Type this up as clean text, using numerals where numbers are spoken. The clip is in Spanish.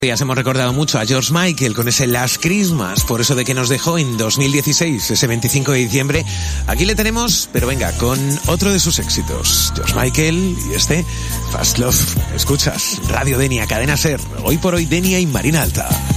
Ya hemos recordado mucho a George Michael con ese Last Christmas, por eso de que nos dejó en 2016, ese 25 de diciembre. Aquí le tenemos, pero venga, con otro de sus éxitos. George Michael y este Fast Love. Escuchas Radio Denia, Cadena SER. Hoy por hoy Denia y Marina Alta.